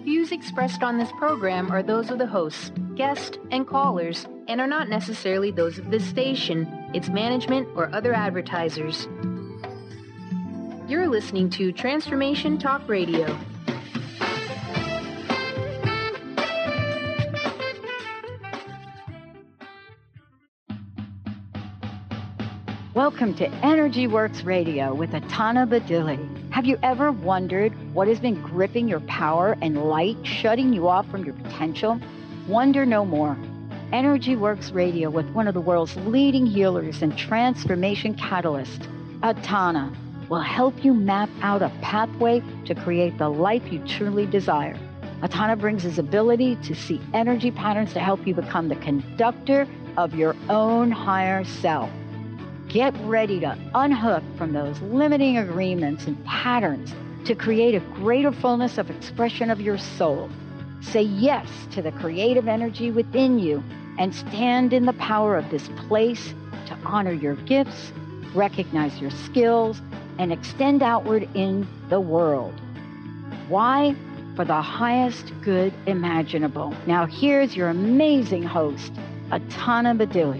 Views expressed on this program are those of the hosts, guests, and callers, and are not necessarily those of this station, its management, or other advertisers. You're listening to Transformation Talk Radio. Welcome to Energy Works Radio with Atana Badili. Have you ever wondered what has been gripping your power and light, shutting you off from your potential? Wonder no more. Energy Works Radio with one of the world's leading healers and transformation catalysts, Atana, will help you map out a pathway to create the life you truly desire. Atana brings his ability to see energy patterns to help you become the conductor of your own higher self. Get ready to unhook from those limiting agreements and patterns to create a greater fullness of expression of your soul. Say yes to the creative energy within you and stand in the power of this place to honor your gifts, recognize your skills, and extend outward in the world. Why? For the highest good imaginable. Now here's your amazing host, Atana Badili.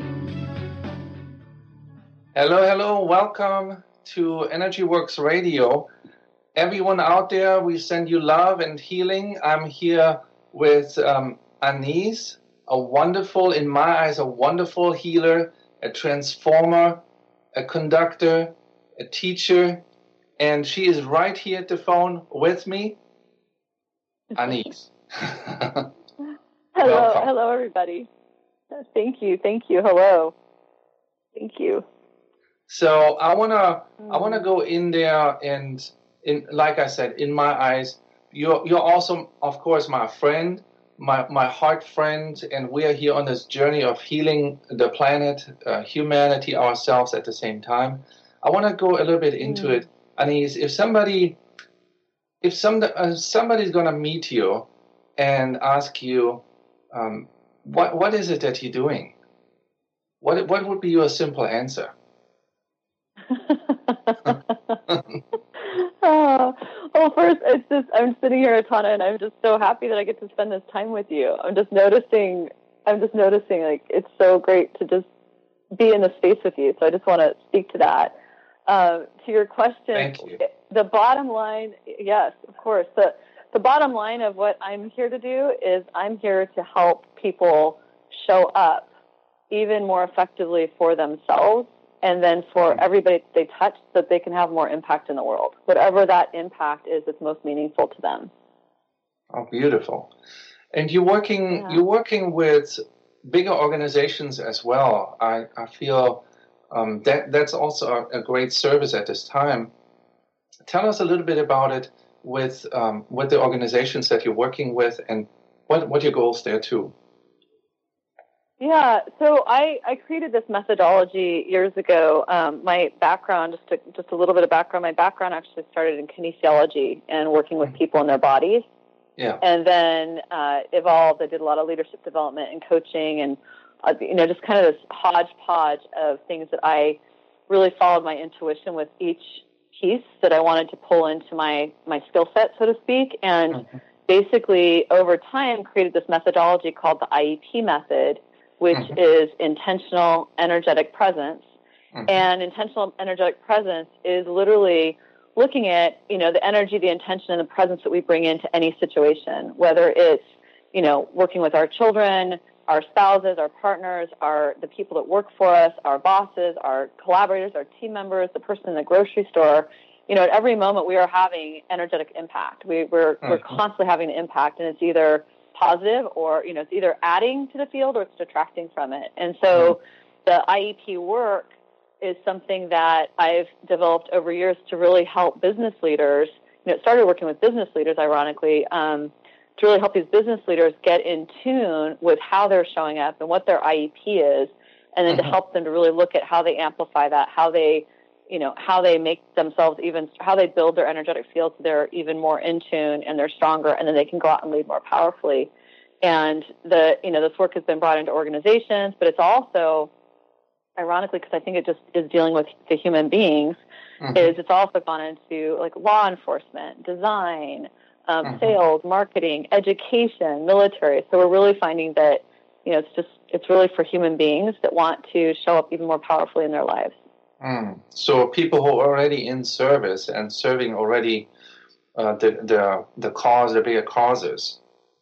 Hello, welcome to Energy Works Radio. Everyone out there, we send you love and healing. I'm here with Anise, in my eyes, a wonderful healer, a transformer, a conductor, a teacher, and she is right here at the phone with me. Anise. Hello everybody. Thank you, hello. Thank you. So I wanna go in there and like I said, in my eyes, you're also, of course, my friend, my heart friend, and we are here on this journey of healing the planet, humanity, ourselves at the same time. I want to go a little bit into it, Anise. If somebody's going to meet you and ask you, what is it that you're doing? What would be your simple answer? Well, first, I'm sitting here, Atana, and I'm just so happy that I get to spend this time with you. I'm just noticing, like, it's so great to just be in the space with you. So I just want to speak to that. To your question, thank you. The bottom line, yes, of course. The bottom line of what I'm here to do is I'm here to help people show up even more effectively for themselves, and then for everybody they touch, so that they can have more impact in the world, whatever that impact is that's most meaningful to them. Oh, beautiful. And you're working with bigger organizations as well. I feel that's also a great service at this time. Tell us a little bit about it with the organizations that you're working with, and what your goals there too. Yeah, so I created this methodology years ago. My background, just a little bit of background, my background actually started in kinesiology and working with people in their bodies. Yeah. And then evolved. I did a lot of leadership development and coaching, and just kind of this hodgepodge of things that I really followed my intuition with each piece that I wanted to pull into my skill set, so to speak. And basically, over time, created this methodology called the IEP method, which is intentional energetic presence. And intentional energetic presence is literally looking at, the energy, the intention, and the presence that we bring into any situation, whether it's, working with our children, our spouses, our partners, the people that work for us, our bosses, our collaborators, our team members, the person in the grocery store. At every moment we are having energetic impact. We're constantly having an impact, and it's either positive or, it's either adding to the field or it's detracting from it. And so the IEP work is something that I've developed over years to really help business leaders. It started working with business leaders, ironically, to really help these business leaders get in tune with how they're showing up and what their IEP is, and then to help them to really look at how they amplify that, how they make themselves how they build their energetic field so they're even more in tune and they're stronger, and then they can go out and lead more powerfully. And this work has been brought into organizations, but it's also, ironically, because I think it just is dealing with the human beings, is it's also gone into like law enforcement, design, sales, marketing, education, military. So we're really finding that, it's really for human beings that want to show up even more powerfully in their lives. So people who are already in service and serving already the cause, the bigger causes.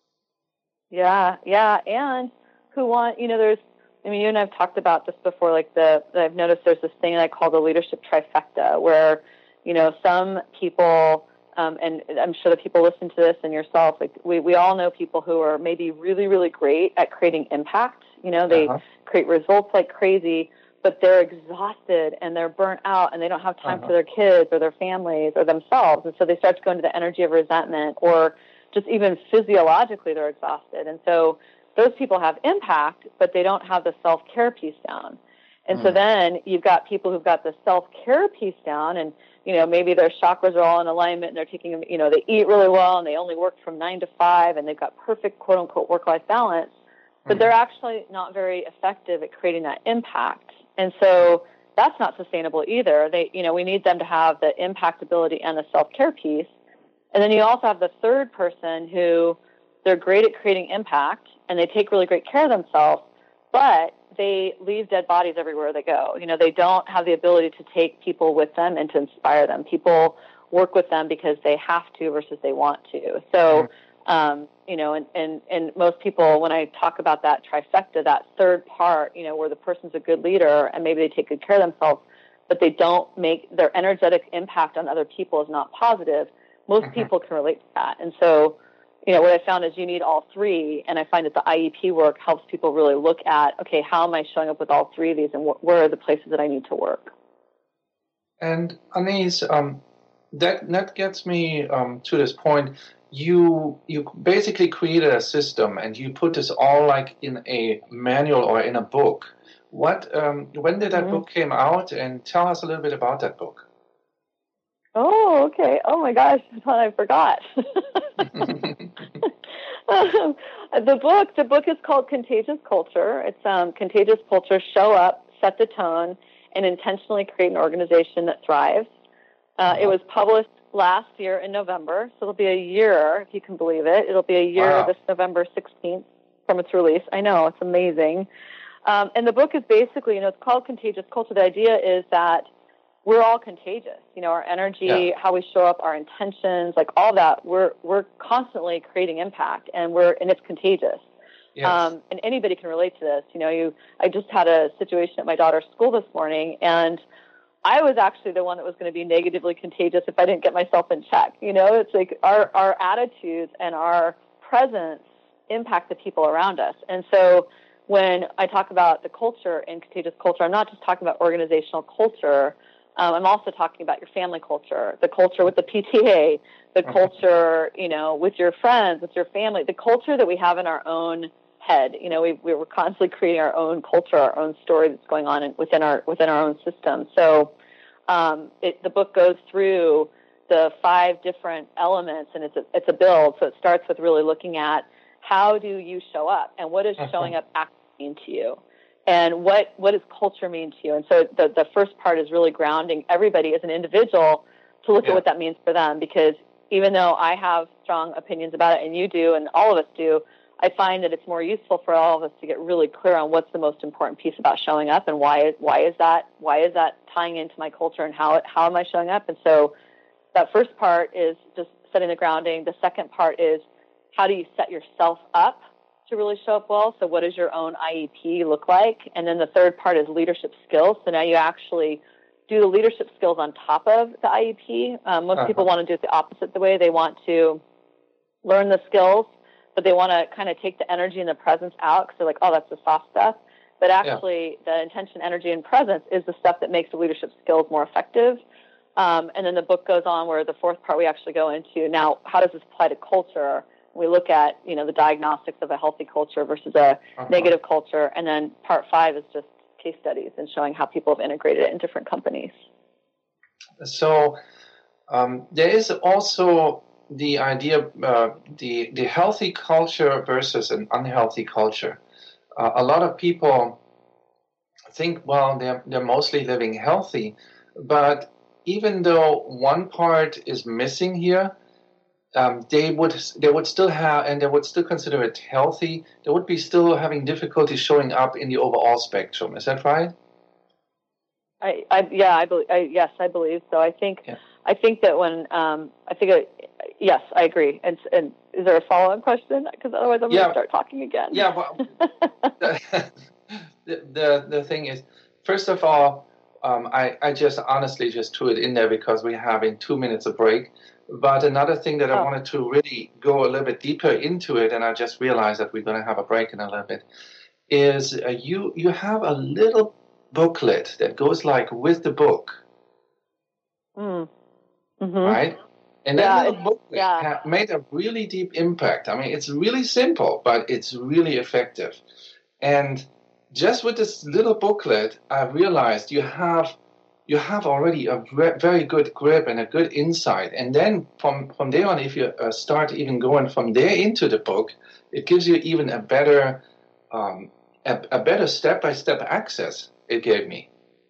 Yeah, and who want, you and I've talked about this before, like I've noticed there's this thing I call the leadership trifecta, where, some people, and I'm sure the people listen to this and yourself, like we all know people who are maybe really, really great at creating impact. They create results like crazy, but they're exhausted and they're burnt out and they don't have time for their kids or their families or themselves. And so they start to go into the energy of resentment, or just even physiologically they're exhausted. And so those people have impact, but they don't have the self-care piece down. And so then you've got people who've got the self-care piece down, and, maybe their chakras are all in alignment and they're taking, they eat really well and they only work from 9 to 5 and they've got perfect quote unquote work-life balance, but they're actually not very effective at creating that impact. And so that's not sustainable either. We need them to have the impactability and the self-care piece. And then you also have the third person who they're great at creating impact and they take really great care of themselves, but they leave dead bodies everywhere they go. They don't have the ability to take people with them and to inspire them. People work with them because they have to versus they want to. So, and most people, when I talk about that trifecta, that third part, where the person's a good leader and maybe they take good care of themselves, but they don't make their energetic impact on other people is not positive. Most people can relate to that. And so, what I found is you need all three. And I find that the IEP work helps people really look at, okay, how am I showing up with all three of these and where are the places that I need to work? And Anise, that gets me to this point. You basically created a system and you put this all like in a manual or in a book. When did that book came out? And tell us a little bit about that book. Oh, okay. Oh my gosh, I thought I forgot. The book is called Contagious Culture. It's Contagious Culture: Show Up, Set the Tone, and Intentionally Create an Organization that Thrives. It was published last year in November, so it'll be a year, if you can believe it. It'll be a year this November 16th from its release. I know, it's amazing. And the book is basically, it's called Contagious Culture. The idea is that we're all contagious. Our energy, how we show up, our intentions, like all that. We're constantly creating impact, and it's contagious. Yes. And anybody can relate to this. I just had a situation at my daughter's school this morning, and I was actually the one that was going to be negatively contagious if I didn't get myself in check. It's like our attitudes and our presence impact the people around us. And so when I talk about the culture in Contagious Culture, I'm not just talking about organizational culture. I'm also talking about your family culture, the culture with the PTA, the culture, with your friends, with your family, the culture that we have in our own head. We're constantly creating our own culture, our own story that's going on within our own system. So the book goes through the 5 different elements, and it's a build. So it starts with really looking at how do you show up, and what does showing up actually mean to you? And what does culture mean to you? And so the first part is really grounding everybody as an individual to look at what that means for them. Because even though I have strong opinions about it, and you do, and all of us do, I find that it's more useful for all of us to get really clear on what's the most important piece about showing up, and why is that tying into my culture, and how am I showing up? And so that first part is just setting the grounding. The second part is how do you set yourself up to really show up well? So what does your own IEP look like? And then the third part is leadership skills. So now you actually do the leadership skills on top of the IEP. Most people want to do it the opposite the way. They want to learn the skills, but they want to kind of take the energy and the presence out because they're like, oh, that's the soft stuff. But actually the intention, energy, and presence is the stuff that makes the leadership skills more effective. And then the book goes on where the fourth part we actually go into, now, how does this apply to culture? We look at, the diagnostics of a healthy culture versus a negative culture. And then part 5 is just case studies and showing how people have integrated it in different companies. So there is also the idea, the healthy culture versus an unhealthy culture. A lot of people think, well, they're mostly living healthy, but even though one part is missing here, they would still have, and they would still consider it healthy. They would be still having difficulty showing up in the overall spectrum. Is that right? Yes, I believe so. I think that when yes, I agree. And is there a follow-up question? Because otherwise I'm going to start talking again. Yeah, well, the thing is, first of all, I just honestly just threw it in there because we're having 2 minutes of break. But another thing that I wanted to really go a little bit deeper into it, and I just realized that we're going to have a break in a little bit, is you have a little booklet that goes like with the book, right? And that little booklet made a really deep impact. I mean, it's really simple, but it's really effective. And just with this little booklet, I realized you have already a very good grip and a good insight. And then from there on, if you start even going from there into the book, it gives you even a better step-by-step access. It gave me.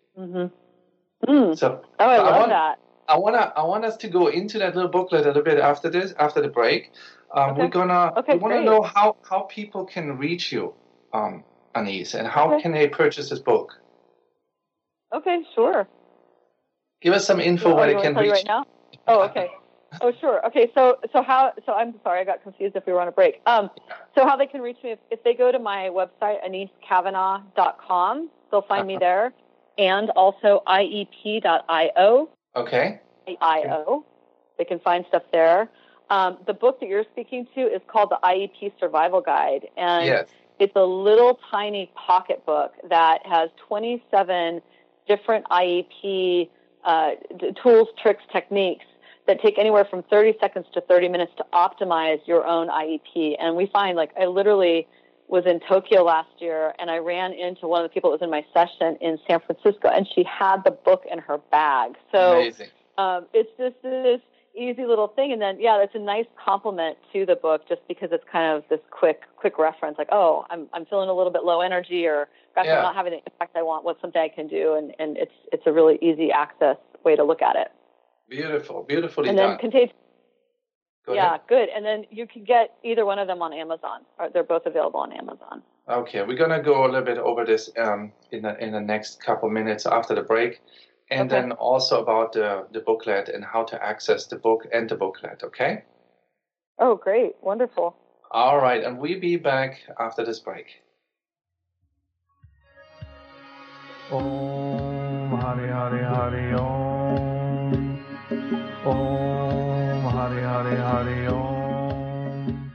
So I love that. I want us to go into that little booklet a little bit after the break. We want to know how people can reach you, Anise, and how can they purchase this book? Okay, sure. Give us some info where they can reach you right now. Oh, okay. Oh, sure. Okay, so I'm sorry, I got confused if we were on a break. So how they can reach me, if they go to my website, AniseKavanaugh.com, they'll find me there, and also IEP.io. Okay. IO. They can find stuff there. The book that you're speaking to is called the IEP Survival Guide, and it's a little tiny pocket book that has 27 different IEP tools, tricks, techniques that take anywhere from 30 seconds to 30 minutes to optimize your own IEP. And we find, like, I literally was in Tokyo last year, and I ran into one of the people that was in my session in San Francisco, and she had the book in her bag. So amazing. It's just this easy little thing. And then, it's a nice compliment to the book just because it's kind of this quick reference, like, oh, I'm feeling a little bit low energy, or gosh, I'm not having the impact I want. What's something I can do? And it's a really easy access way to look at it. Beautifully and done. Go ahead. Good. And then you can get either one of them on Amazon. They're both available on Amazon. Okay, we're gonna go a little bit over this in the next couple minutes after the break, and then also about the booklet and how to access the book and the booklet. Okay. Oh, great! Wonderful. All right, and we'll be back after this break. Om Hari Hari Hari Om. Om Hari Hari Hari Om.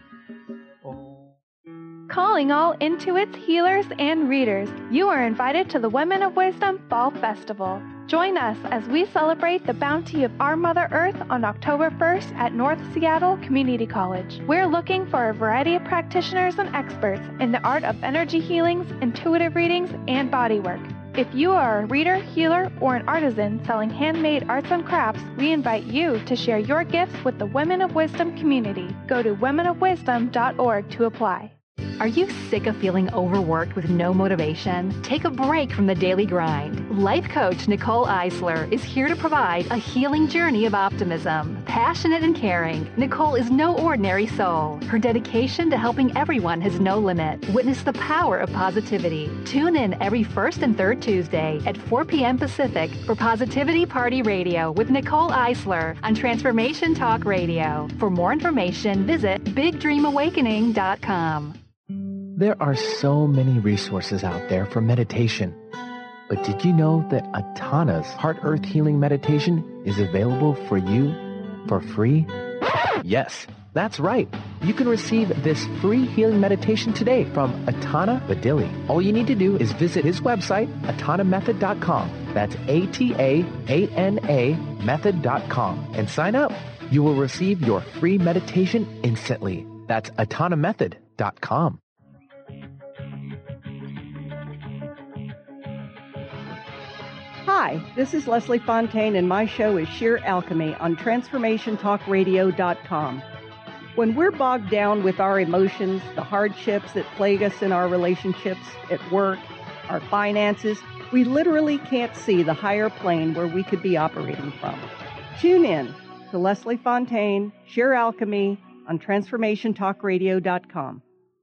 Calling all Intuits, healers, and readers, you are invited to the Women of Wisdom Fall Festival. Join us as we celebrate the bounty of our Mother Earth on October 1st at North Seattle Community College. We're looking for a variety of practitioners and experts in the art of energy healings, intuitive readings, and bodywork. If you are a reader, healer, or an artisan selling handmade arts and crafts, we invite you to share your gifts with the Women of Wisdom community. Go to womenofwisdom.org to apply. Are you sick of feeling overworked with no motivation? Take a break from the daily grind. Life coach Nicole Eisler is here to provide a healing journey of optimism. Passionate and caring, Nicole is no ordinary soul. Her dedication to helping everyone has no limit. Witness the power of positivity. Tune in every first and third Tuesday at 4 p.m. Pacific for Positivity Party Radio with Nicole Eisler on Transformation Talk Radio. For more information, visit BigDreamAwakening.com. There are so many resources out there for meditation. But did you know that Atana's Heart Earth Healing Meditation is available for you for free? Yes, that's right. You can receive this free healing meditation today from Atana Badili. All you need to do is visit his website, atanamethod.com. That's ATAANA method.com, and sign up. You will receive your free meditation instantly. That's atanamethod.com. Hi, this is Leslie Fontaine, and my show is Sheer Alchemy on TransformationTalkRadio.com. When we're bogged down with our emotions, the hardships that plague us in our relationships, at work, our finances, we literally can't see the higher plane where we could be operating from. Tune in to Leslie Fontaine, Sheer Alchemy on TransformationTalkRadio.com.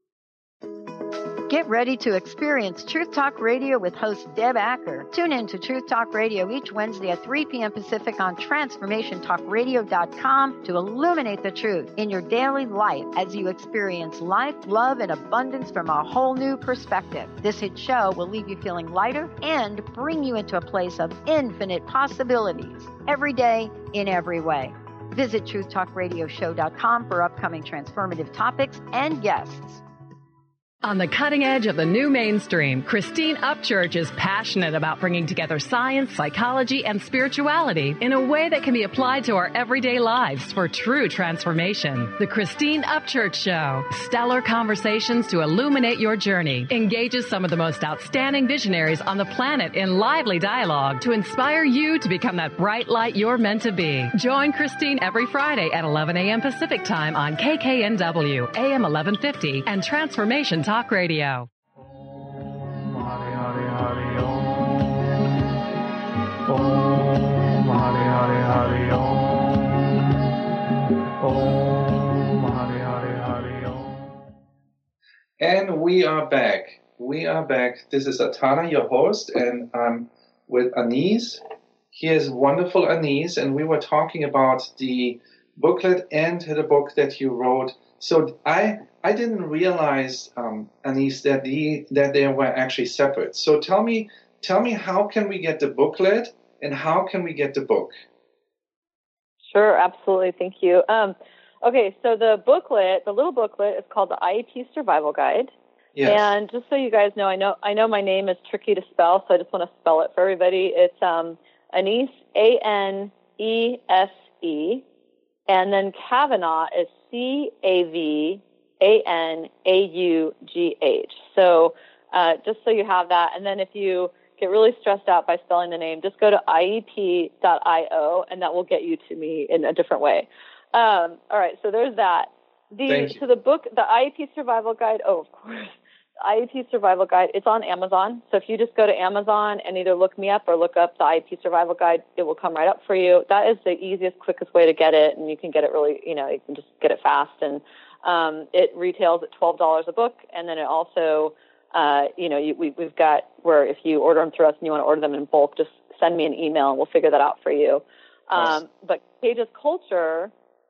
Get ready to experience Truth Talk Radio with host Deb Acker. Tune in to Truth Talk Radio each Wednesday at 3 p.m. Pacific on TransformationTalkRadio.com to illuminate the truth in your daily life as you experience life, love, and abundance from a whole new perspective. This hit show will leave you feeling lighter and bring you into a place of infinite possibilities every day in every way. Visit TruthTalkRadioshow.com for upcoming transformative topics and guests. On the cutting edge of the new mainstream, Christine Upchurch is passionate about bringing together science, psychology, and spirituality in a way that can be applied to our everyday lives for true transformation. The Christine Upchurch Show, stellar conversations to illuminate your journey, engages some of the most outstanding visionaries on the planet in lively dialogue to inspire you to become that bright light you're meant to be. Join Christine every Friday at 11 a.m. Pacific Time on KKNW, AM 1150, and Transformation Talk Radio. Om Hare Hare Hare Om. Om Hare Hare Hare Om. Om Hare Hare Hare Om. And we are back. This is Atana, your host, and I'm with Anise. Here's wonderful Anise, and we were talking about the booklet and the book that you wrote. So I didn't realize, Anise, that they were actually separate. So tell me, how can we get the booklet and how can we get the book? Sure, absolutely. Thank you. Okay, so the little booklet is called the IEP Survival Guide. Yes. And just so you guys know, I know my name is tricky to spell, so I just want to spell it for everybody. It's Anise, A-N-E-S-E, and then Kavanaugh is C-A-V-A-N-A-U-G-H. So just so you have that. And then if you get really stressed out by spelling the name, just go to IEP.io, and that will get you to me in a different way. All right, so there's that. So the book, the IEP Survival Guide, of course, the IEP Survival Guide, it's on Amazon. So if you just go to Amazon and either look me up or look up the IEP Survival Guide, it will come right up for you. That is the easiest, quickest way to get it, and you can get it really, you can just get it fast. And it retails at $12 a book, and then it also, we've got where if you order them through us and you want to order them in bulk, just send me an email and we'll figure that out for you. But Contagious Culture,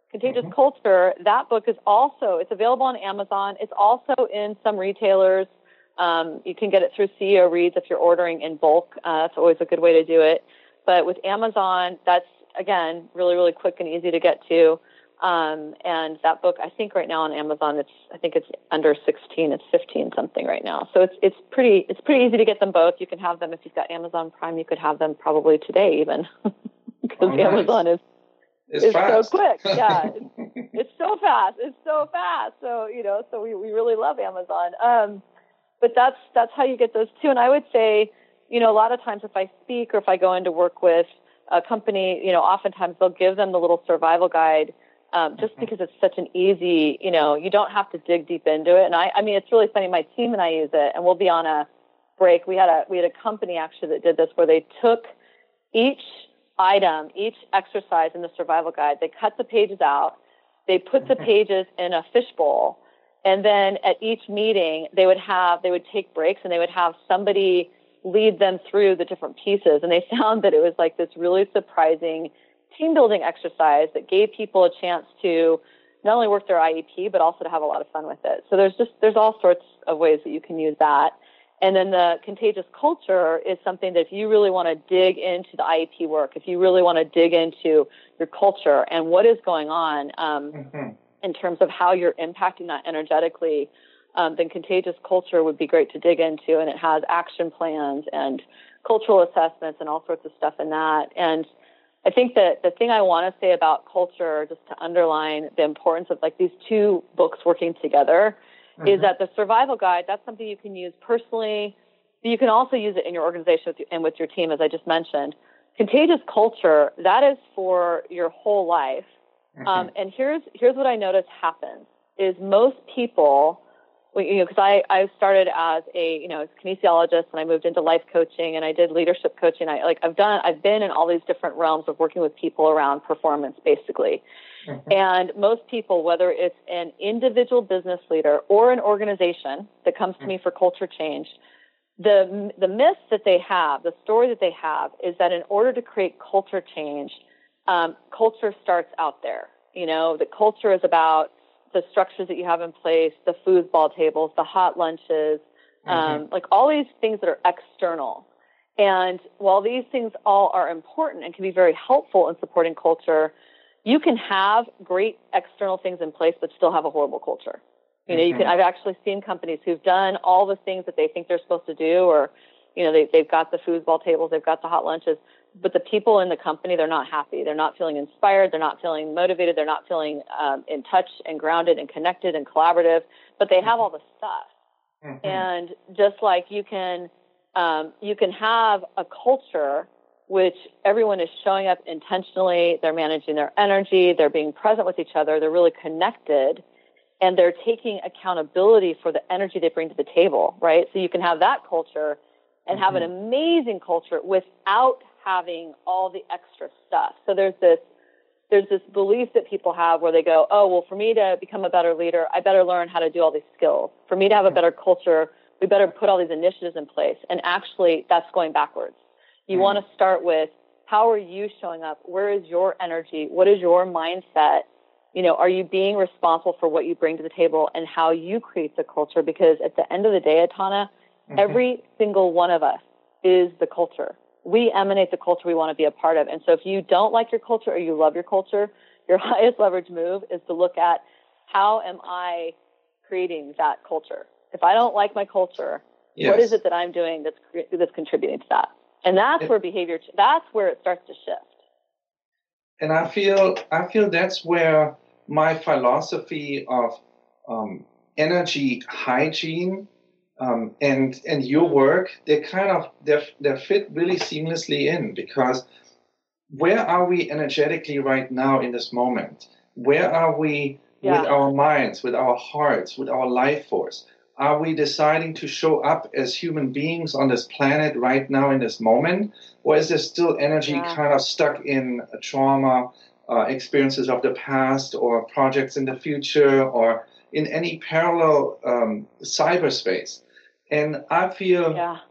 that book is also, it's available on Amazon. It's also in some retailers. You can get it through CEO Reads if you're ordering in bulk. That's always a good way to do it. But with Amazon, that's, again, really, really quick and easy to get to. And that book, I think right now on Amazon, it's under 16. It's 15 something right now. So it's pretty easy to get them both. You can have them if you've got Amazon Prime. You could have them probably today even because Amazon is so quick. Yeah, it's so fast. So so we really love Amazon. But that's how you get those too. And I would say, a lot of times if I speak or if I go into work with a company, oftentimes they'll give them the little survival guide. Just because it's such an easy, you don't have to dig deep into it. And I mean, it's really funny. My team and I use it, and we'll be on a break. We had a company actually that did this where they took each item, each exercise in the survival guide. They cut the pages out. They put the pages in a fishbowl, and then at each meeting they would take breaks and they would have somebody lead them through the different pieces. And they found that it was like this really surprising team building exercise that gave people a chance to not only work their IEP, but also to have a lot of fun with it. So there's all sorts of ways that you can use that. And then the Contagious Culture is something that if you really want to dig into the IEP work, if you really want to dig into your culture and what is going on in terms of how you're impacting that energetically, then Contagious Culture would be great to dig into. And it has action plans and cultural assessments and all sorts of stuff in that. And I think that the thing I want to say about culture, just to underline the importance of like these two books working together, is that the survival guide, that's something you can use personally, but you can also use it in your organization and with your team, as I just mentioned. Contagious Culture, that is for your whole life. And here's what I notice happens is most people because I started as a kinesiologist, and I moved into life coaching, and I did leadership coaching. I've been in all these different realms of working with people around performance, basically. Mm-hmm. And most people, whether it's an individual business leader or an organization that comes to me for culture change, the myth that they have, the story that they have, is that in order to create culture change, culture starts out there. The culture is about the structures that you have in place, the foosball tables, the hot lunches, like all these things that are external. And while these things all are important and can be very helpful in supporting culture, you can have great external things in place but still have a horrible culture. I've actually seen companies who've done all the things that they think they're supposed to do, or, they've got the foosball tables, they've got the hot lunches, but the people in the company, they're not happy. They're not feeling inspired. They're not feeling motivated. They're not feeling in touch and grounded and connected and collaborative, but they have all the stuff. Mm-hmm. And just like you can have a culture which everyone is showing up intentionally, they're managing their energy, they're being present with each other, they're really connected, and they're taking accountability for the energy they bring to the table, right? So you can have that culture and have an amazing culture without having all the extra stuff. So there's this belief that people have where they go, oh, well, for me to become a better leader, I better learn how to do all these skills. For me to have a better culture, we better put all these initiatives in place. And actually, that's going backwards. You want to start with, how are you showing up? Where is your energy? What is your mindset? Are you being responsible for what you bring to the table and how you create the culture? Because at the end of the day, Atana, every single one of us is the culture. We emanate the culture we want to be a part of. And so if you don't like your culture or you love your culture, your highest leverage move is to look at, how am I creating that culture? If I don't like my culture, what is it that I'm doing that's contributing to that? And that's where that's where it starts to shift. And I feel that's where my philosophy of energy hygiene and your work, they fit really seamlessly in, because where are we energetically right now in this moment? Where are we with our minds, with our hearts, with our life force? Are we deciding to show up as human beings on this planet right now in this moment? Or is there still energy kind of stuck in trauma, experiences of the past, or projects in the future, or in any parallel cyberspace? And I feel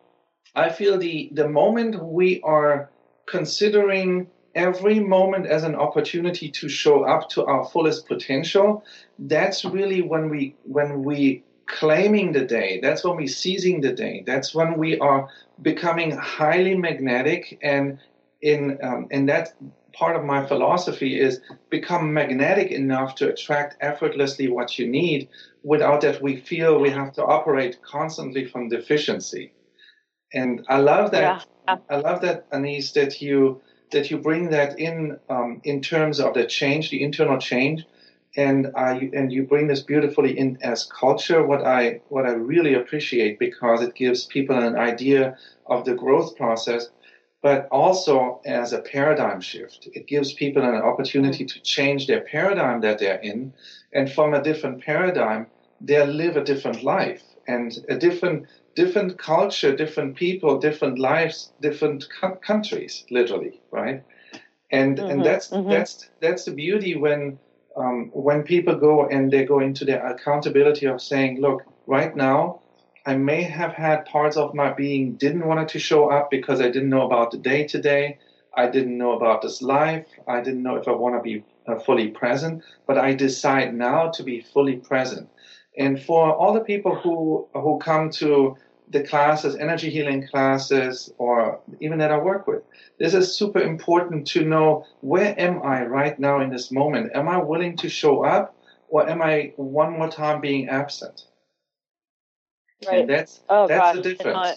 the moment we are considering every moment as an opportunity to show up to our fullest potential, that's really when we claiming the day. That's when we seizing the day. That's when we are becoming highly magnetic, and that part of my philosophy is become magnetic enough to attract effortlessly what you need, without that we feel we have to operate constantly from deficiency. And I love that. Yeah. I love that, Anise, that you bring that in terms of the change, the internal change. And you bring this beautifully in as culture, what I really appreciate, because it gives people an idea of the growth process, but also as a paradigm shift. It gives people an opportunity to change their paradigm that they're in, and from a different paradigm, they'll live a different life, and a different culture, different people, different lives, different countries, literally, right? And that's the beauty when people go and they go into their accountability of saying, look, right now, I may have had parts of my being didn't want it to show up because I didn't know about the day today. I didn't know about this life. I didn't know if I want to be fully present, but I decide now to be fully present. And for all the people who come to the classes, energy healing classes, or even that I work with, this is super important to know, where am I right now in this moment? Am I willing to show up, or am I one more time being absent? Right. And that's the difference.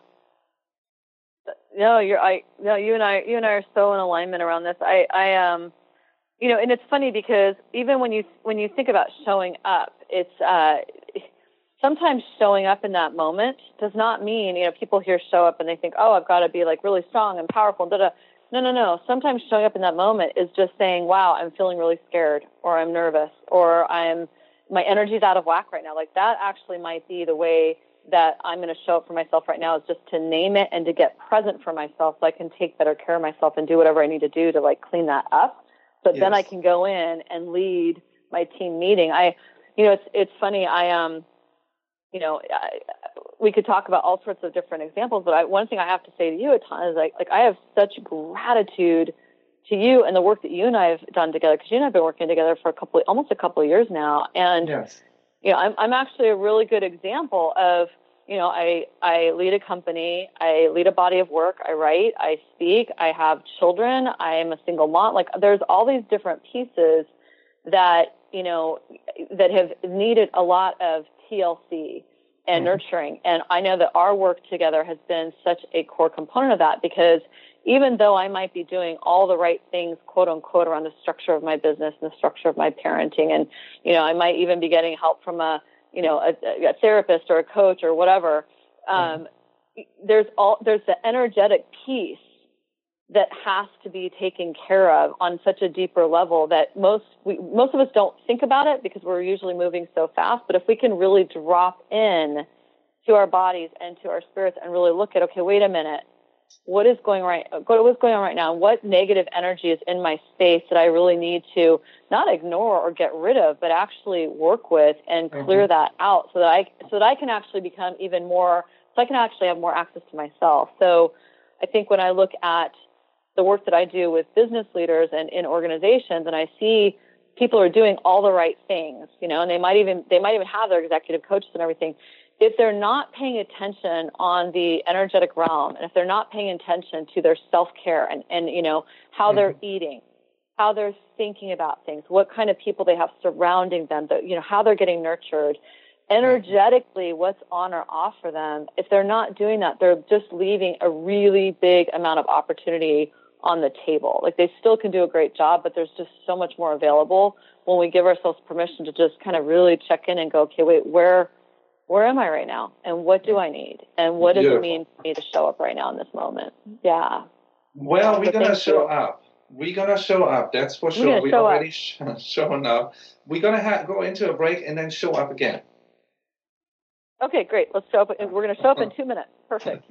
No, you and I are so in alignment around this. I and it's funny because even when you think about showing up, it's sometimes showing up in that moment does not mean, people hear show up and they think, oh, I've got to be like really strong and powerful. No. Sometimes showing up in that moment is just saying, wow, I'm feeling really scared, or I'm nervous, or I'm my energy's out of whack right now. Like that actually might be the way that I'm going to show up for myself right now, is just to name it and to get present for myself so I can take better care of myself and do whatever I need to do to like clean that up. But then I can go in and lead my team meeting. It's funny. We could talk about all sorts of different examples, but one thing I have to say to you, Atana, is like I have such gratitude to you and the work that you and I have done together, because you and I have been working together for almost a couple of years now. And, I'm actually a really good example of, I lead a company, I lead a body of work, I write, I speak, I have children, I am a single mom. Like there's all these different pieces that, that have needed a lot of TLC and nurturing. And I know that our work together has been such a core component of that, because even though I might be doing all the right things, quote unquote, around the structure of my business and the structure of my parenting, and, I might even be getting help from a therapist or a coach or whatever. There's the energetic piece that has to be taken care of on such a deeper level that most of us don't think about it, because we're usually moving so fast. But if we can really drop in to our bodies and to our spirits and really look at, okay, wait a minute, what's going on right now? What negative energy is in my space that I really need to not ignore or get rid of, but actually work with and clear that out so that I can actually become even more, so I can actually have more access to myself. So I think when I look at the work that I do with business leaders and in organizations, and I see people are doing all the right things, and they might even have their executive coaches and everything. If they're not paying attention on the energetic realm, and if they're not paying attention to their self-care and how they're eating, how they're thinking about things, what kind of people they have surrounding them, how they're getting nurtured, energetically what's on or off for them, if they're not doing that, they're just leaving a really big amount of opportunity on the table. Like they still can do a great job, but there's just so much more available when we give ourselves permission to just kind of really check in and go, okay, wait, where am I right now? And what do I need? And what does it mean for me to show up right now in this moment? Yeah. Well, we're going to show up. We're going to show up. That's for sure. We're already showing up. We're going to go into a break and then show up again. Okay, great. Let's show up. We're going to show up in 2 minutes. Perfect.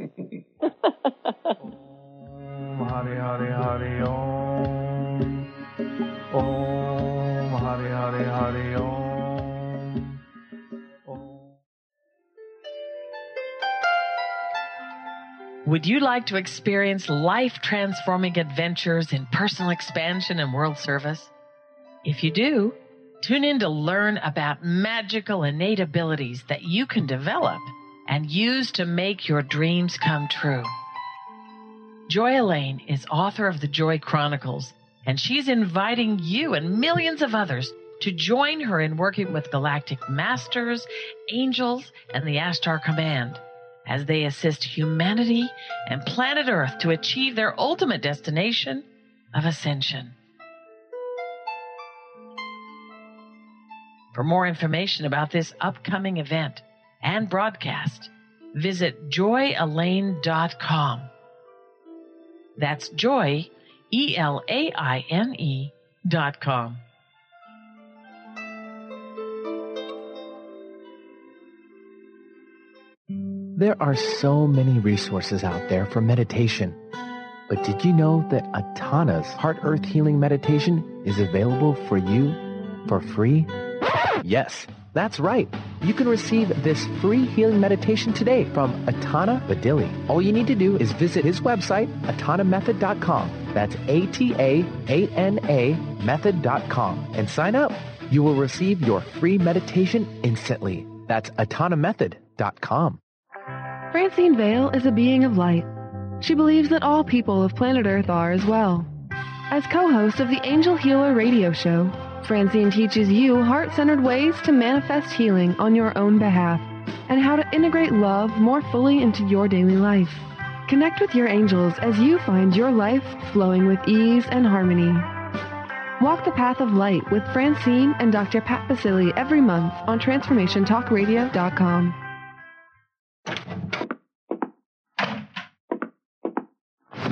Hari Hari Hari Om. Om Hari Hari Hari Om. Would you like to experience life-transforming adventures in personal expansion and world service? If you do, tune in to learn about magical innate abilities that you can develop and use to make your dreams come true. Joy Elaine is author of the Joy Chronicles, and she's inviting you and millions of others to join her in working with galactic masters, angels, and the Ashtar Command as they assist humanity and planet Earth to achieve their ultimate destination of ascension. For more information about this upcoming event and broadcast, visit joyelaine.com. That's joy, ELAINE.com. There are so many resources out there for meditation. But did you know that Atana's Heart Earth Healing Meditation is available for you for free? Yes, that's right. You can receive this free healing meditation today from Atana Badili. All you need to do is visit his website, atanamethod.com. That's ATAANA method.com, and sign up. You will receive your free meditation instantly. That's atanamethod.com. Francine Vale is a being of light. She believes that all people of planet Earth are as well. As co-host of the Angel Healer radio show, Francine teaches you heart-centered ways to manifest healing on your own behalf and how to integrate love more fully into your daily life. Connect with your angels as you find your life flowing with ease and harmony. Walk the path of light with Francine and Dr. Pat Basili every month on TransformationTalkRadio.com.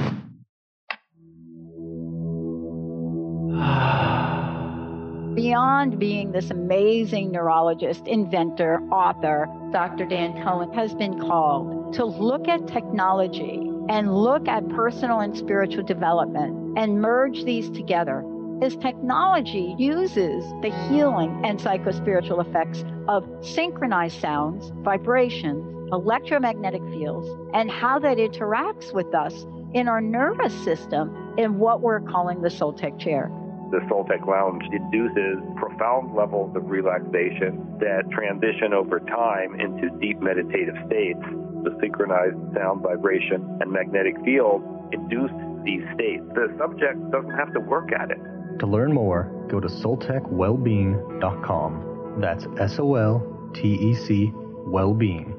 Beyond beyond being this amazing neurologist, inventor, author, Dr. Dan Cohen has been called to look at technology and look at personal and spiritual development and merge these together. As technology uses the healing and psychospiritual effects of synchronized sounds, vibrations, electromagnetic fields, and how that interacts with us in our nervous system in what we're calling the Soltec chair. The Soltec Lounge induces profound levels of relaxation that transition over time into deep meditative states. The synchronized sound, vibration, and magnetic field induce these states. The subject doesn't have to work at it. To learn more, go to soltecwellbeing.com. That's SOLTEC Wellbeing.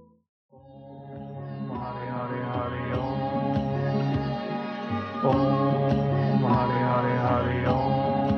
Om Hare Hare Hare Om.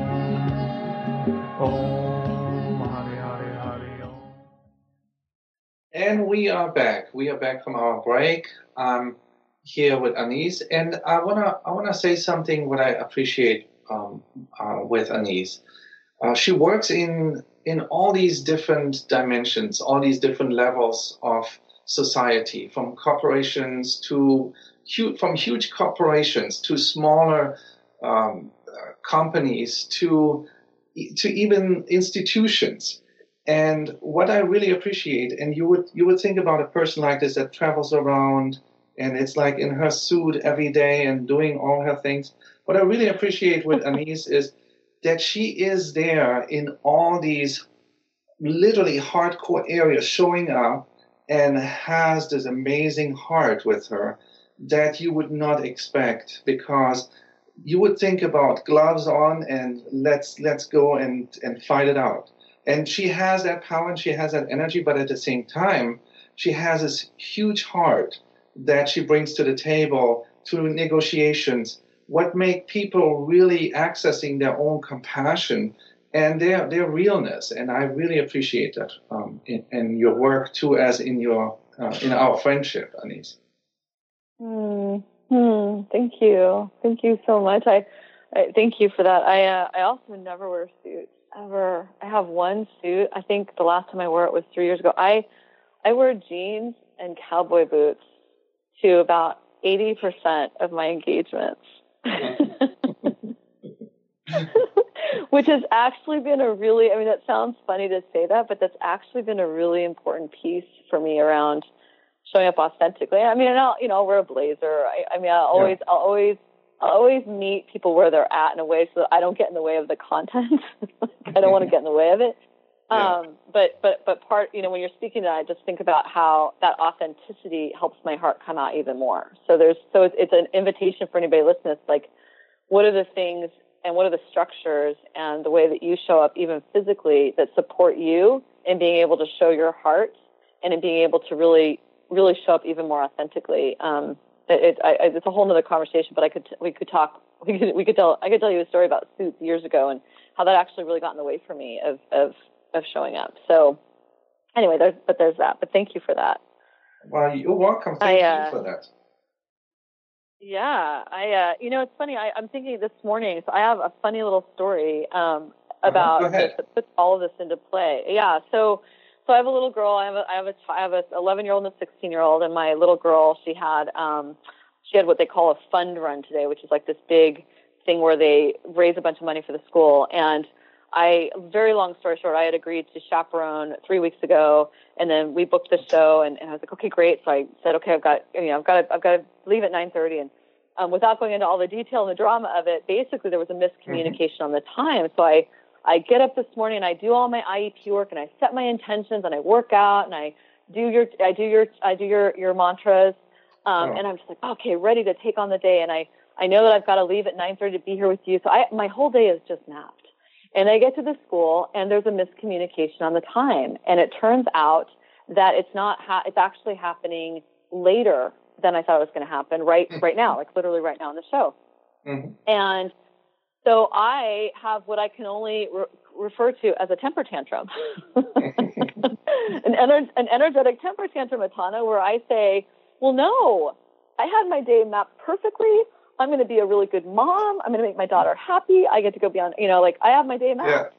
Om Hare Hare Hare Om. And we are back. We are back from our break. I'm here with Anise, and I wanna say something what I appreciate with Anise. She works in all these different dimensions, all these different levels of society, from corporations to huge corporations to smaller companies to even institutions. And what I really appreciate, and you would think about a person like this that travels around and it's like in her suit every day and doing all her things. What I really appreciate with Anise is that she is there in all these literally hardcore areas, showing up, and has this amazing heart with her that you would not expect, because you would think about gloves on and let's go and fight it out. And she has that power and she has that energy, but at the same time, she has this huge heart that she brings to the table through negotiations, what make people really accessing their own compassion and their realness. And I really appreciate that in your work too, as in our friendship, Anise. Thank you. Thank you so much. I thank you for that. I also never wear suits ever. I have one suit. I think the last time I wore it was 3 years ago. I wear jeans and cowboy boots to about 80% of my engagements. Which has actually been that sounds funny to say that, but that's actually been a really important piece for me around showing up authentically. I mean, and I'll wear a blazer. I'll always meet people where they're at in a way so that I don't get in the way of the content. I don't want to get in the way of it. Yeah. But part, when you're speaking to that, I just think about how that authenticity helps my heart come out even more. So it's an invitation for anybody listening. It's like, what are the things and what are the structures and the way that you show up even physically that support you in being able to show your heart and in being able to really, really show up even more authentically. It's a whole nother conversation, but I could tell you a story about suits years ago and how that actually really got in the way for me of showing up. So anyway, there's that, but thank you for that. Well, you're welcome. Thank you for that. Yeah, it's funny. I'm thinking this morning, so I have a funny little story about that puts all of this into play. Yeah, so I have a little girl. I have a 11-year-old and a 16-year-old, and my little girl, she had what they call a fund run today, which is like this big thing where they raise a bunch of money for the school. And very long story short, I had agreed to chaperone 3 weeks ago, and then we booked the show, and I was like, okay, great. So I said, okay, I've got to leave at 9:30, and without going into all the detail and the drama of it, basically there was a miscommunication on the time. So I get up this morning and I do all my IEP work and I set my intentions and I work out and I do your mantras, and I'm just like, okay, ready to take on the day. And I know that I've got to leave at 9:30 to be here with you. So my whole day is just napped. And I get to the school, and there's a miscommunication on the time. And it turns out that it's not. It's actually happening later than I thought it was going to happen. Right now, like literally right now in the show. Mm-hmm. And so I have what I can only refer to as a temper tantrum, an energetic temper tantrum, Atana, where I say, "Well, no, I had my day mapped perfectly. I'm going to be a really good mom. I'm going to make my daughter happy. I get to go beyond, I have my day mapped.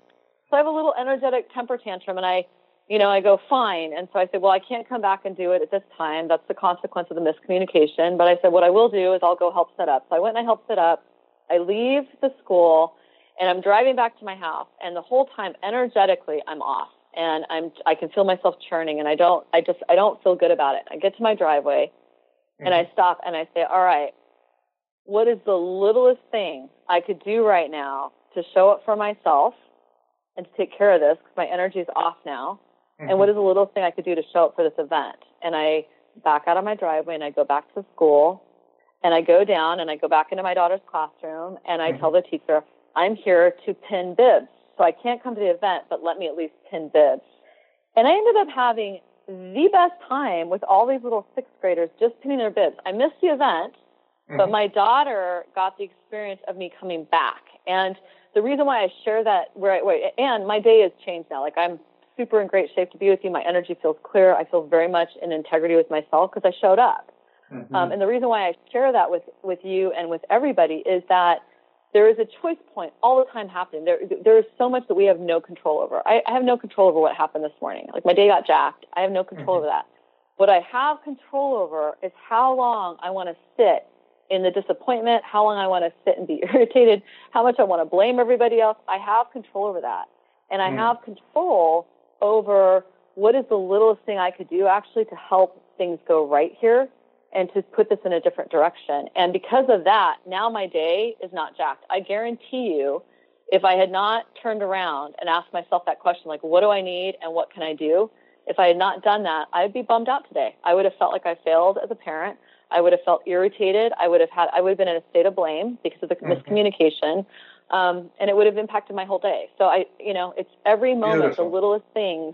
So I have a little energetic temper tantrum, and I go, fine. And so I said, well, I can't come back and do it at this time. That's the consequence of the miscommunication. But I said, what I will do is I'll go help set up. So I went and I helped set up. I leave the school, and I'm driving back to my house. And the whole time, energetically, I'm off. And I can feel myself churning, and I don't feel good about it. I get to my driveway, and I stop, and I say, all right, what is the littlest thing I could do right now to show up for myself and to take care of this, because my energy is off now? And what is the little thing I could do to show up for this event? And I back out of my driveway, and I go back to the school, and I go down, and I go back into my daughter's classroom, and I tell the teacher, I'm here to pin bibs. So I can't come to the event, but let me at least pin bibs. And I ended up having the best time with all these little sixth graders just pinning their bibs. I missed the event, but my daughter got the experience of me coming back. And the reason why I share that, and my day has changed now. Like, I'm super in great shape to be with you. My energy feels clear. I feel very much in integrity with myself because I showed up. And the reason why I share that with you and with everybody is that there is a choice point all the time happening. There is so much that we have no control over. I have no control over what happened this morning. Like, my day got jacked. I have no control over that. What I have control over is how long I want to sit in the disappointment, how long I want to sit and be irritated, how much I want to blame everybody else. I have control over that. And I have control over what is the littlest thing I could do actually to help things go right here and to put this in a different direction. And because of that, now my day is not jacked. I guarantee you, if I had not turned around and asked myself that question, like, what do I need and what can I do? If I had not done that, I'd be bummed out today. I would have felt like I failed as a parent. I would have felt irritated. I would have been in a state of blame because of the miscommunication. And it would have impacted my whole day. So it's every moment, Beautiful. The littlest things,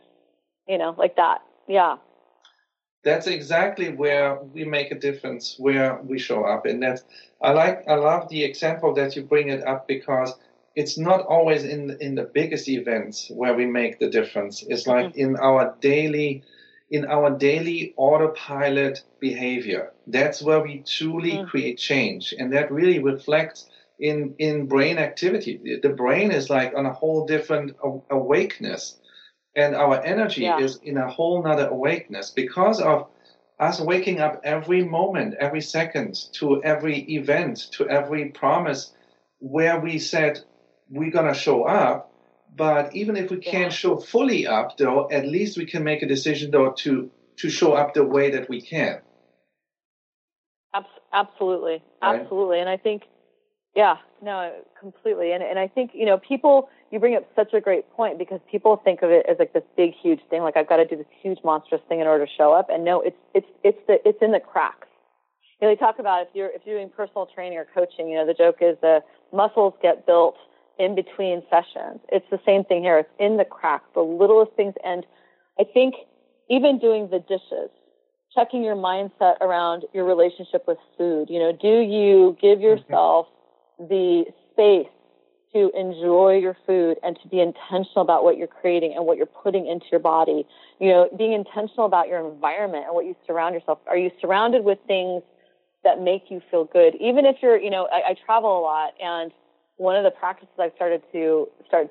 like that. Yeah. That's exactly where we make a difference, where we show up. And I love the example that you bring it up, because it's not always in the biggest events where we make the difference. It's like in our daily autopilot behavior. That's where we truly create change. And that really reflects in brain activity. The brain is like on a whole different awakeness. And our energy is in a whole nother awakeness because of us waking up every moment, every second, to every event, to every promise where we said we're going to show up. But even if we can't show fully up, though, at least we can make a decision, though, to show up the way that we can. Absolutely. Right? Absolutely. And I think, completely. And I think, people, you bring up such a great point, because people think of it as like this big, huge thing. Like, I've got to do this huge, monstrous thing in order to show up. And no, it's in the cracks. They talk about if you're doing personal training or coaching, the joke is the muscles get built in between sessions. It's the same thing here. It's in the cracks, the littlest things. And I think even doing the dishes, checking your mindset around your relationship with food. Do you give yourself the space to enjoy your food and to be intentional about what you're creating and what you're putting into your body? Being intentional about your environment and what you surround yourself. Are you surrounded with things that make you feel good? Even if you're, I travel a lot, and one of the practices I've started to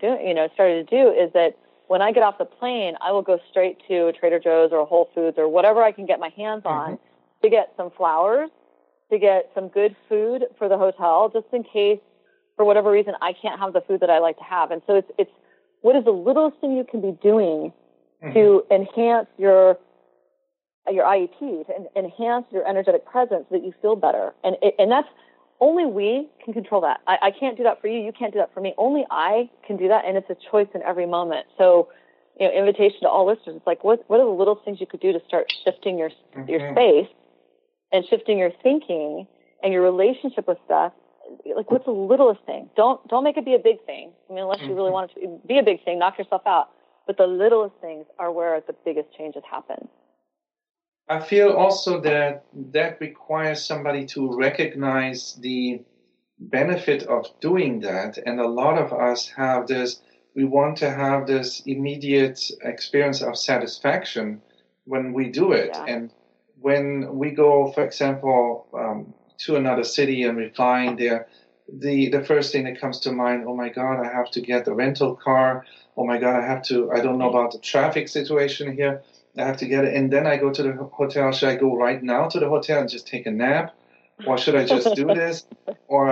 do is that when I get off the plane, I will go straight to a Trader Joe's or a Whole Foods or whatever I can get my hands on to get some flowers, to get some good food for the hotel, just in case, for whatever reason, I can't have the food that I like to have. And so it's what is the littlest thing you can be doing to enhance your IEP, to enhance your energetic presence so that you feel better. And that's, only we can control that. I can't do that for you. You can't do that for me. Only I can do that, and it's a choice in every moment. So, invitation to all listeners. It's like, what are the little things you could do to start shifting your space and shifting your thinking and your relationship with stuff? Like, what's the littlest thing? Don't make it be a big thing. I mean, unless you really want it to be a big thing, knock yourself out. But the littlest things are where the biggest changes happen. I feel also that requires somebody to recognize the benefit of doing that. And a lot of us have this, we want to have this immediate experience of satisfaction when we do it. Yeah. And when we go, for example, to another city and we're flying there, the first thing that comes to mind, oh my God, I have to get the rental car. Oh my God, I don't know about the traffic situation here. I have to get it. And then I go to the hotel. Should I go right now to the hotel and just take a nap? Or should I just do this? Or,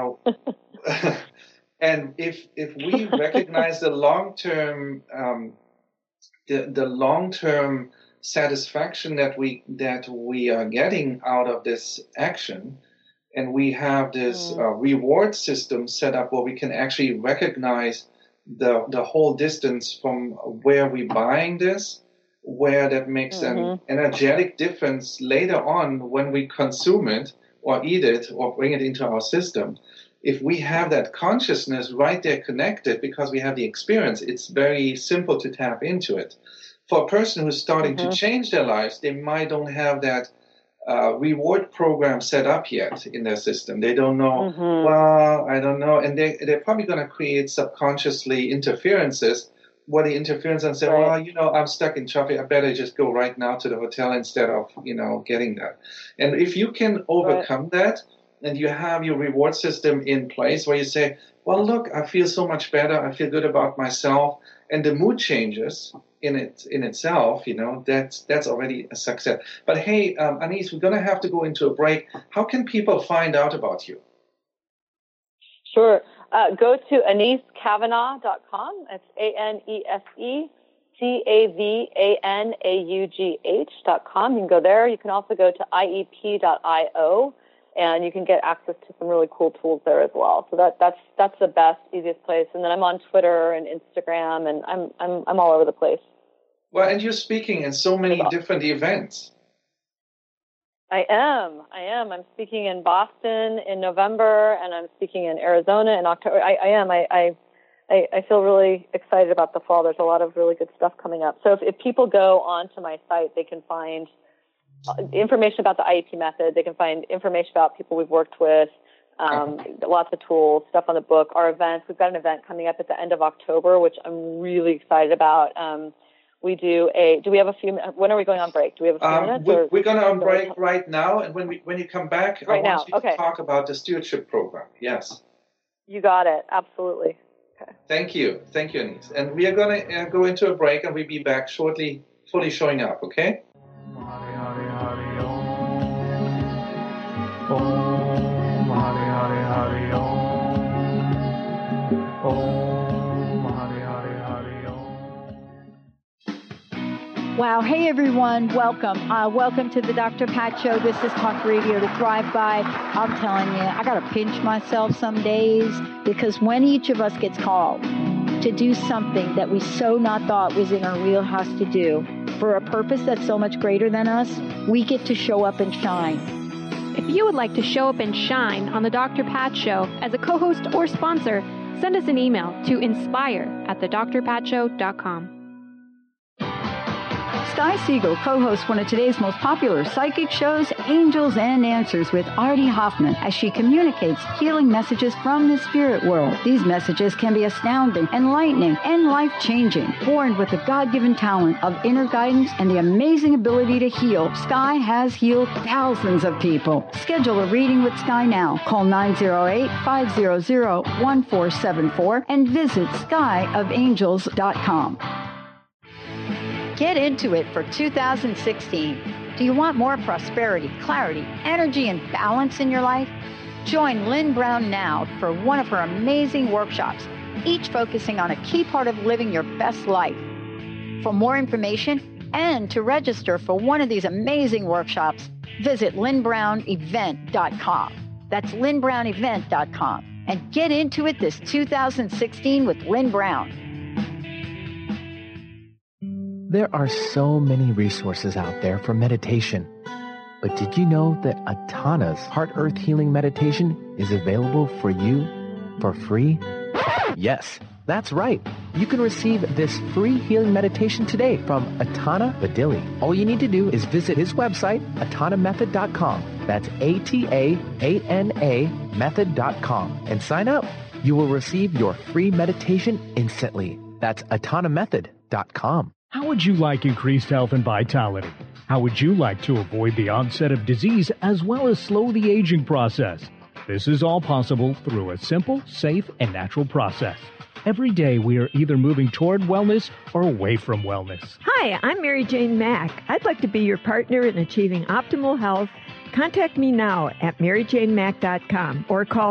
and if we recognize the long-term, the long-term satisfaction that we are getting out of this action, and we have this reward system set up where we can actually recognize the whole distance from where we're buying this, where that makes an energetic difference later on when we consume it or eat it or bring it into our system. If we have that consciousness right there connected because we have the experience, it's very simple to tap into it. For a person who's starting to change their lives, they might don't have that reward program set up yet in their system. They don't know, well, I don't know. And they're probably going to create subconsciously interferences where the interference and say, well, I'm stuck in traffic. I better just go right now to the hotel instead of, getting that. And if you can overcome that and you have your reward system in place where you say, well, look, I feel so much better. I feel good about myself. And the mood changes in itself, that's already a success. But hey, Anais, we're going to have to go into a break. How can people find out about you? Sure. Go to AnisCavanagh.com. It's AnisCavanagh.com. You can go there. You can also go to IEP.io, and you can get access to some really cool tools there as well. So that's the best, easiest place. And then I'm on Twitter and Instagram, and I'm all over the place. Well, and you're speaking in so many different events. I am. I'm speaking in Boston in November, and I'm speaking in Arizona in October. I am. I feel really excited about the fall. There's a lot of really good stuff coming up. So if people go onto my site, they can find information about the IEP method. They can find information about people we've worked with, lots of tools, stuff on the book, our events. We've got an event coming up at the end of October, which I'm really excited about. We do we have a few, when are we going on break? Do we have a few minutes? We're going on break right now. And when you come back, I want you to talk about the stewardship program. Yes. You got it. Absolutely. Okay. Thank you, Anais. And we are going to go into a break, and we'll be back shortly, fully showing up, okay? Hare Hare Hare Om Hare Hare Hare Om Hare Hare Hare Om. Wow. Hey, everyone. Welcome. Welcome to the Dr. Pat Show. This is Talk Radio to Thrive By. I'm telling you, I got to pinch myself some days because when each of us gets called to do something that we so not thought was in our wheelhouse to do for a purpose that's so much greater than us, we get to show up and shine. If you would like to show up and shine on the Dr. Pat Show as a co-host or sponsor, send us an email to inspire@thedrpatshow.com. Sky Siegel co-hosts one of today's most popular psychic shows, Angels and Answers, with Artie Hoffman, as she communicates healing messages from the spirit world. These messages can be astounding, enlightening, and life-changing. Born with the God-given talent of inner guidance and the amazing ability to heal, Sky has healed thousands of people. Schedule a reading with Sky now. Call 908-500-1474 and visit skyofangels.com. Get into it for 2016. Do you want more prosperity, clarity, energy, and balance in your life? Join Lynn Brown now for one of her amazing workshops, each focusing on a key part of living your best life. For more information and to register for one of these amazing workshops, visit lynnbrownevent.com. That's lynnbrownevent.com. And get into it this 2016 with Lynn Brown. There are so many resources out there for meditation. But did you know that Atana's Heart Earth Healing Meditation is available for you for free? Yes, that's right. You can receive this free healing meditation today from Atana Badili. All you need to do is visit his website, atanamethod.com. That's ATAANA method.com, and sign up. You will receive your free meditation instantly. That's atanamethod.com. How would you like increased health and vitality? How would you like to avoid the onset of disease as well as slow the aging process? This is all possible through a simple, safe, and natural process. Every day we are either moving toward wellness or away from wellness. Hi, I'm Mary Jane Mack. I'd like to be your partner in achieving optimal health. Contact me now at maryjanemack.com or call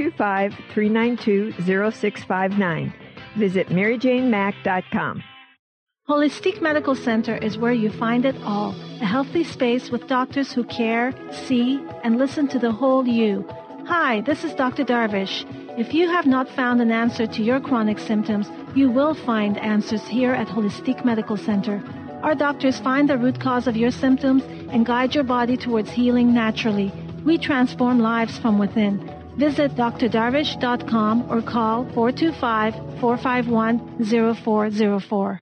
425-392-0659. Visit maryjanemack.com. Holistic Medical Center is where you find it all. A healthy space with doctors who care, see, and listen to the whole you. Hi, this is Dr. Darvish. If you have not found an answer to your chronic symptoms, you will find answers here at Holistic Medical Center. Our doctors find the root cause of your symptoms and guide your body towards healing naturally. We transform lives from within. Visit drdarvish.com or call 425-451-0404.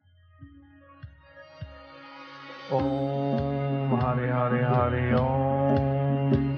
Om Hari Hari Hari Om.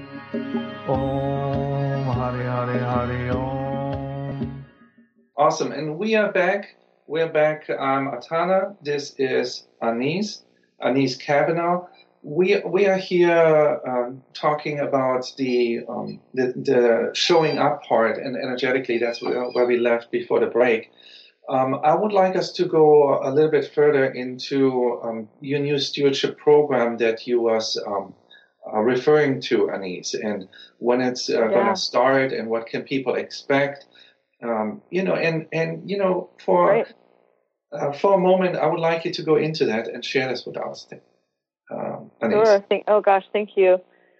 Om Hari Hari Hari Om. Awesome. And we are back. We're back. I'm Atana. This is Anise Kavanaugh. We are here talking about the showing up part and energetically. That's where we left before the break. I would like us to go a little bit further into your new stewardship program that you was referring to, Anise, and when it's going to start and what can people expect. For a moment, I would like you to go into that and share this with us. Sure. Thank you.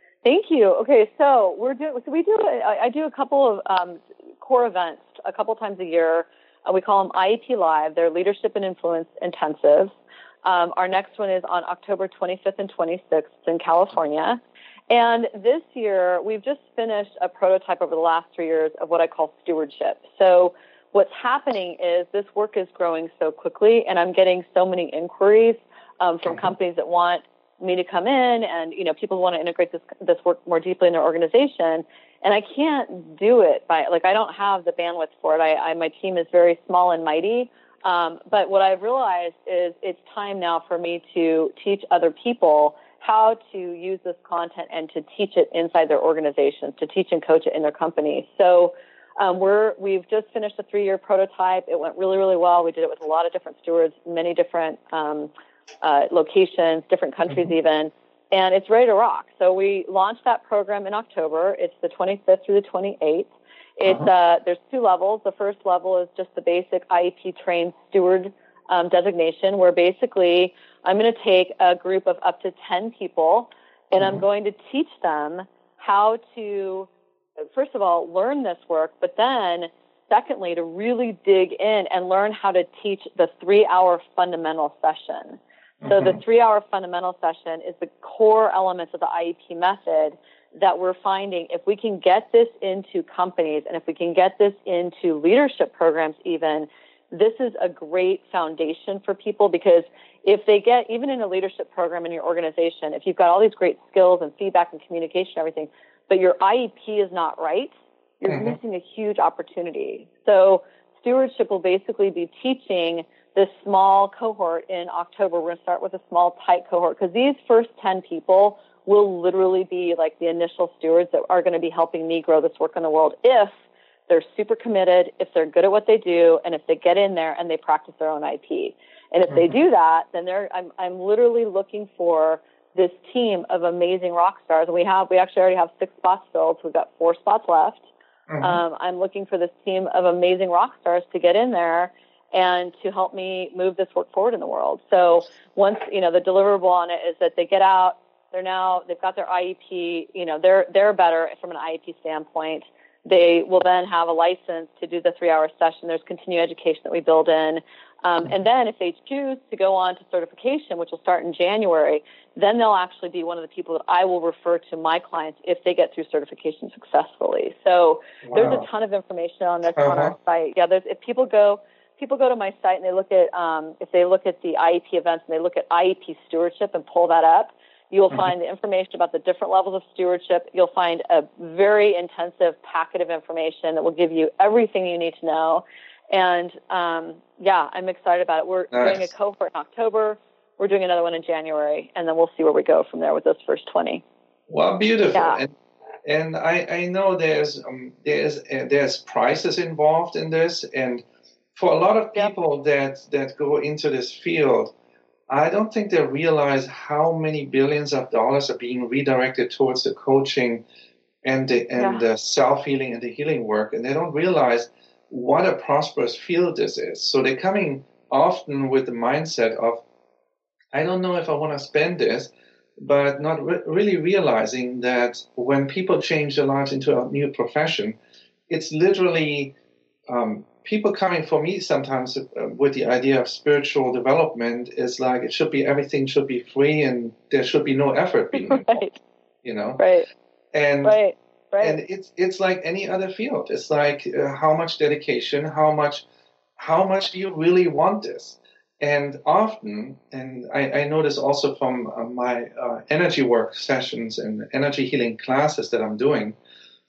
Okay, so I do a couple of core events a couple times a year. We call them IEP Live. They're Leadership and Influence Intensives. Our next one is on October 25th and 26th in California. And this year, we've just finished a prototype over the last 3 years of what I call stewardship. So what's happening is this work is growing so quickly, and I'm getting so many inquiries from companies that want me to come in, and people want to integrate this work more deeply in their organization. And I can't do it I don't have the bandwidth for it. My team is very small and mighty. But what I've realized is it's time now for me to teach other people how to use this content and to teach it inside their organizations, to teach and coach it in their companies. So we've just finished a 3-year prototype. It went really, really well. We did it with a lot of different stewards, many different locations, different countries even. And it's ready to rock. So we launched that program in October. It's the 25th through the 28th. It's there's 2 levels. The first level is just the basic IEP trained steward designation, where basically I'm going to take a group of up to 10 people, and I'm going to teach them how to, first of all, learn this work, but then secondly, to really dig in and learn how to teach the 3-hour fundamental session. So the 3-hour fundamental session is the core elements of the IEP method that we're finding. If we can get this into companies and if we can get this into leadership programs even, this is a great foundation for people, because if they get, even in a leadership program in your organization, if you've got all these great skills and feedback and communication and everything, but your IEP is not right, you're missing a huge opportunity. So stewardship will basically be teaching this small cohort in October. We're going to start with a small, tight cohort, because these first 10 people will literally be like the initial stewards that are going to be helping me grow this work in the world if they're super committed, if they're good at what they do, and if they get in there and they practice their own IP. And if they do that, then I'm literally looking for this team of amazing rock stars. And we actually already have 6 spots filled, so we've got 4 spots left. I'm looking for this team of amazing rock stars to get in there and to help me move this work forward in the world. So once, the deliverable on it is that they get out, they've got their IEP, they're better from an IEP standpoint. They will then have a license to do the 3-hour session. There's continuing education that we build in. And then if they choose to go on to certification, which will start in January, then they'll actually be one of the people that I will refer to my clients if they get through certification successfully. So there's a ton of information on this on our site. Yeah, if people go to my site and they look at, if they look at the IEP events and they look at IEP stewardship and pull that up, you will find the information about the different levels of stewardship. You'll find a very intensive packet of information that will give you everything you need to know. And, I'm excited about it. We're doing a cohort in October. We're doing another one in January, and then we'll see where we go from there with those first 20. Well, beautiful. Yeah. And I know there's prices involved in this, and for a lot of people that go into this field, I don't think they realize how many billions of dollars are being redirected towards the coaching and the self-healing and the healing work, and they don't realize what a prosperous field this is. So they're coming often with the mindset of, I don't know if I want to spend this, but not really realizing that when people change their lives into a new profession, it's literally people coming for me sometimes with the idea of spiritual development is like everything should be free and there should be no effort being involved, you know? Right. And and it's like any other field. It's like how much dedication, how much do you really want this? And often, and I know this also from my energy work sessions and energy healing classes that I'm doing,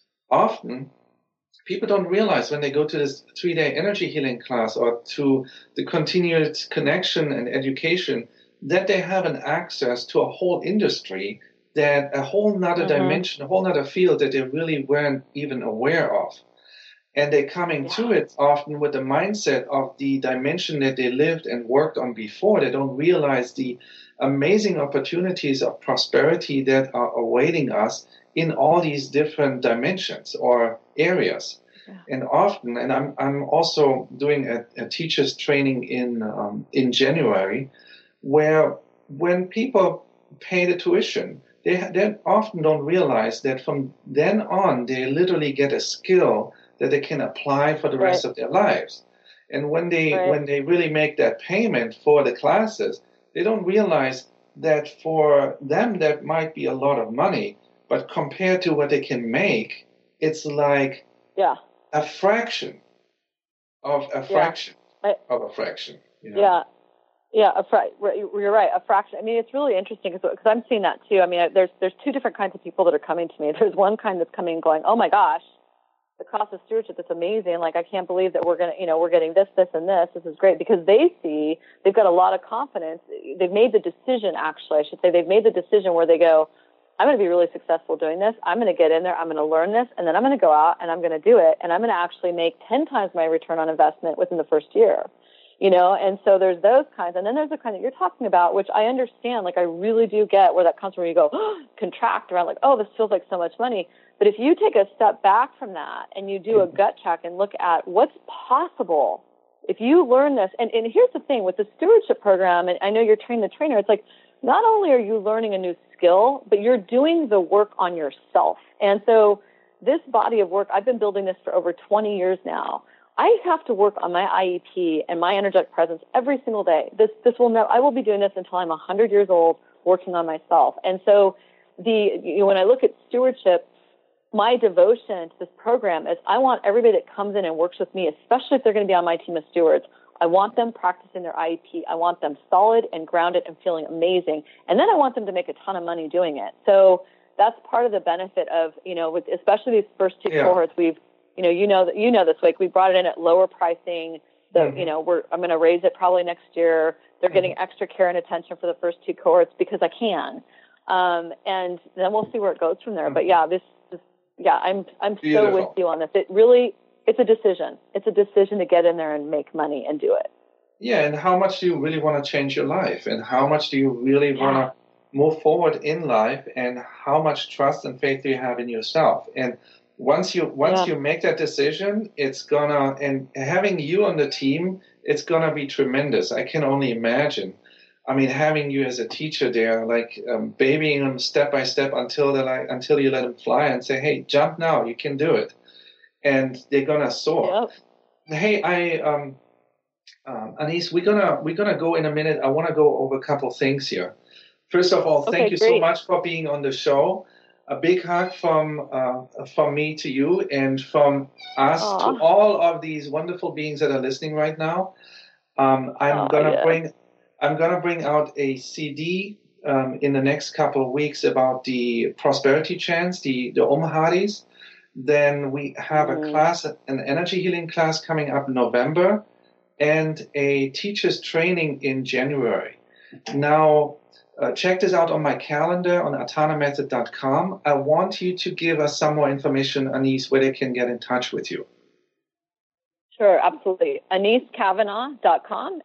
often people don't realize when they go to this 3-day energy healing class or to the continued connection and education that they have an access to a whole industry, that a whole nother dimension, a whole nother field that they really weren't even aware of. And they're coming to it often with the mindset of the dimension that they lived and worked on before. They don't realize the amazing opportunities of prosperity that are awaiting us in all these different dimensions or areas. Yeah. And often, and I'm also doing a teacher's training in January, where when people pay the tuition, they often don't realize that from then on, they literally get a skill that they can apply for the rest of their lives. And when they really make that payment for the classes, they don't realize that for them that might be a lot of money, but compared to what they can make, it's like a fraction of a fraction of a fraction. You know? You're right, a fraction. I mean, it's really interesting because I'm seeing that too. I mean, there's two different kinds of people that are coming to me. There's one kind that's coming and going, oh my gosh, the cost of stewardship is amazing. Like, I can't believe that we're getting this, and this. This is great, because they've got a lot of confidence. They've made the decision, actually, I should say, they've made the decision where they go, I'm going to be really successful doing this. I'm going to get in there. I'm going to learn this, and then I'm going to go out and I'm going to do it. And I'm going to actually make 10 times my return on investment within the first year, you know? And so there's those kinds. And then there's the kind that you're talking about, which I understand. Like, I really do get where that comes from, where you go, contract around, like, oh, this feels like so much money. But if you take a step back from that and you do a gut check and look at what's possible, if you learn this, and here's the thing with the stewardship program, and I know you're training the trainer, it's like, not only are you learning a new skill, but you're doing the work on yourself. And so this body of work, I've been building this for over 20 years now. I have to work on my IEP and my energetic presence every single day. I will be doing this until I'm 100 years old, working on myself. And so when I look at stewardship, my devotion to this program is I want everybody that comes in and works with me, especially if they're going to be on my team of stewards, I want them practicing their IEP. I want them solid and grounded and feeling amazing. And then I want them to make a ton of money doing it. So that's part of the benefit of, with especially these first two cohorts, we've, you know this week, we brought it in at lower pricing. I'm going to raise it probably next year. They're getting extra care and attention for the first two cohorts because I can. And then we'll see where it goes from there. But I'm so with you on this. It's a decision. It's a decision to get in there and make money and do it. Yeah, and how much do you really want to change your life? And how much do you really want to move forward in life? And how much trust and faith do you have in yourself? And once you make that decision, it's gonna, and having you on the team, it's gonna be tremendous. I can only imagine. I mean, having you as a teacher there, like babying them step by step until you let them fly and say, "Hey, jump now! You can do it." And they're gonna soar. Yep. Hey, Anise, we're gonna go in a minute. I want to go over a couple things here. First of all, thank you so much for being on the show. A big hug from me to you, and from us to all of these wonderful beings that are listening right now. I'm gonna bring out a CD in the next couple of weeks about the prosperity chants, the Om Hadis. Then we have a class, an energy healing class coming up in November, and a teacher's training in January. Now, check this out on my calendar on atanamethod.com. I want you to give us some more information, Anise, where they can get in touch with you. Sure, absolutely. AniseCavanagh.com,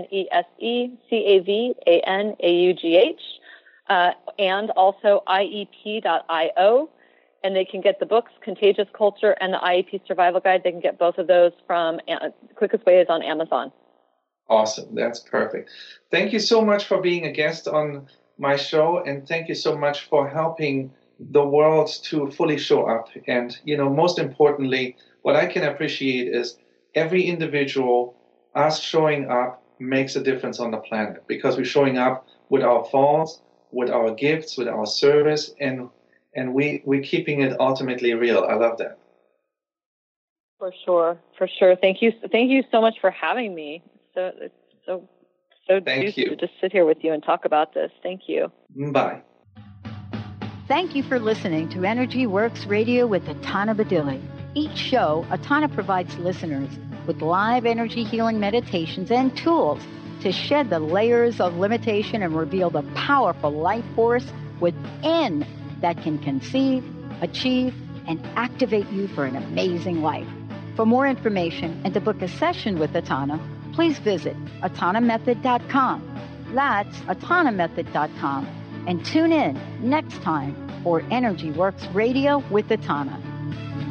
ANESECAVANAUGH, and also IEP.io. And they can get the books, Contagious Culture and the IEP Survival Guide. They can get both of those from, the quickest way is on Amazon. Awesome. That's perfect. Thank you so much for being a guest on my show, and thank you so much for helping the world to fully show up. And, most importantly, what I can appreciate is every individual, us showing up makes a difference on the planet, because we're showing up with our faults, with our gifts, with our service, and we're keeping it ultimately real. I love that. For sure. Thank you so much for having me. It's so Thank you. To just sit here with you and talk about this. Thank you. Bye. Thank you for listening to Energy Works Radio with Atana Badili. Each show, Atana provides listeners with live energy healing meditations and tools to shed the layers of limitation and reveal the powerful life force within that can conceive, achieve, and activate you for an amazing life. For more information and to book a session with Atana, please visit atanamethod.com. That's atanamethod.com. And tune in next time for Energy Works Radio with Atana.